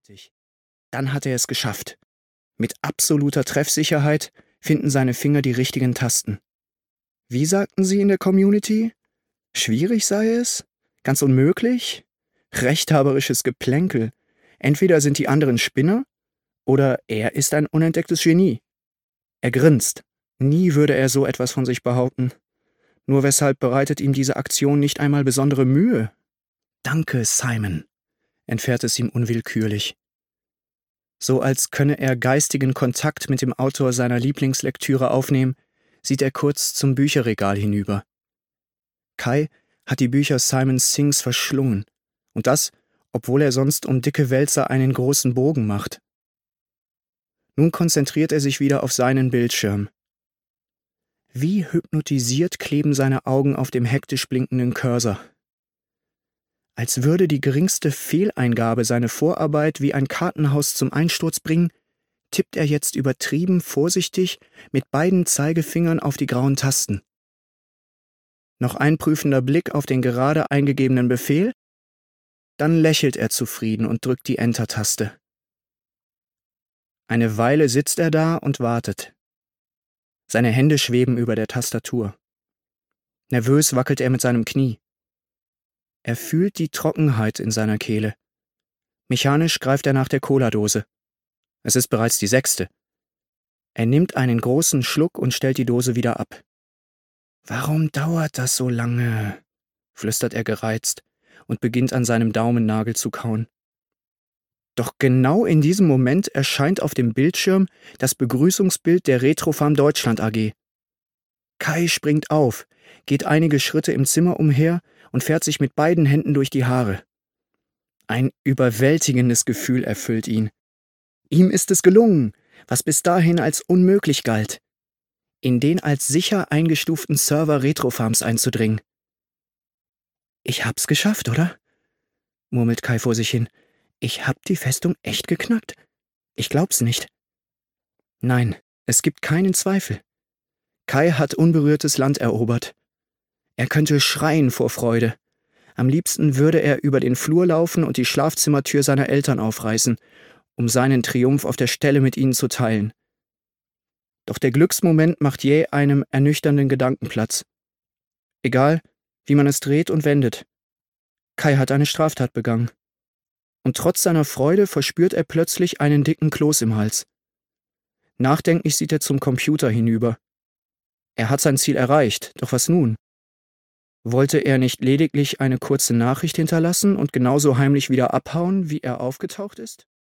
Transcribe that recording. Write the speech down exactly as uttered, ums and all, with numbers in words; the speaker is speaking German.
Dann hat er es geschafft. Mit absoluter Treffsicherheit finden seine Finger die richtigen Tasten. Wie sagten Sie in der Community? Schwierig sei es? Ganz unmöglich? Rechthaberisches Geplänkel. Entweder sind die anderen Spinner, oder er ist ein unentdecktes Genie. Er grinst. Nie würde er so etwas von sich behaupten. Nur weshalb bereitet ihm diese Aktion nicht einmal besondere Mühe? Danke, Simon, entfährt es ihm unwillkürlich. So als könne er geistigen Kontakt mit dem Autor seiner Lieblingslektüre aufnehmen, sieht er kurz zum Bücherregal hinüber. Kai hat die Bücher Simon Singhs verschlungen, und das, obwohl er sonst um dicke Wälzer einen großen Bogen macht. Nun konzentriert er sich wieder auf seinen Bildschirm. Wie hypnotisiert kleben seine Augen auf dem hektisch blinkenden Cursor. Als würde die geringste Fehleingabe seine Vorarbeit wie ein Kartenhaus zum Einsturz bringen, tippt er jetzt übertrieben vorsichtig mit beiden Zeigefingern auf die grauen Tasten. Noch ein prüfender Blick auf den gerade eingegebenen Befehl, dann lächelt er zufrieden und drückt die Enter-Taste. Eine Weile sitzt er da und wartet. Seine Hände schweben über der Tastatur. Nervös wackelt er mit seinem Knie. Er fühlt die Trockenheit in seiner Kehle. Mechanisch greift er nach der Cola-Dose. Es ist bereits die sechste. Er nimmt einen großen Schluck und stellt die Dose wieder ab. »Warum dauert das so lange?«, flüstert er gereizt und beginnt an seinem Daumennagel zu kauen. Doch genau in diesem Moment erscheint auf dem Bildschirm das Begrüßungsbild der Retrofarm Deutschland A G. Kai springt auf, geht einige Schritte im Zimmer umher und fährt sich mit beiden Händen durch die Haare. Ein überwältigendes Gefühl erfüllt ihn. Ihm ist es gelungen, was bis dahin als unmöglich galt, in den als sicher eingestuften Server Retrofarms einzudringen. »Ich hab's geschafft, oder?«, murmelt Kai vor sich hin. »Ich hab die Festung echt geknackt. Ich glaub's nicht.« Nein, es gibt keinen Zweifel. Kai hat unberührtes Land erobert. Er könnte schreien vor Freude. Am liebsten würde er über den Flur laufen und die Schlafzimmertür seiner Eltern aufreißen, um seinen Triumph auf der Stelle mit ihnen zu teilen. Doch der Glücksmoment macht jäh einem ernüchternden Gedanken Platz. Egal, wie man es dreht und wendet. Kai hat eine Straftat begangen. Und trotz seiner Freude verspürt er plötzlich einen dicken Kloß im Hals. Nachdenklich sieht er zum Computer hinüber. Er hat sein Ziel erreicht, doch was nun? Wollte er nicht lediglich eine kurze Nachricht hinterlassen und genauso heimlich wieder abhauen, wie er aufgetaucht ist?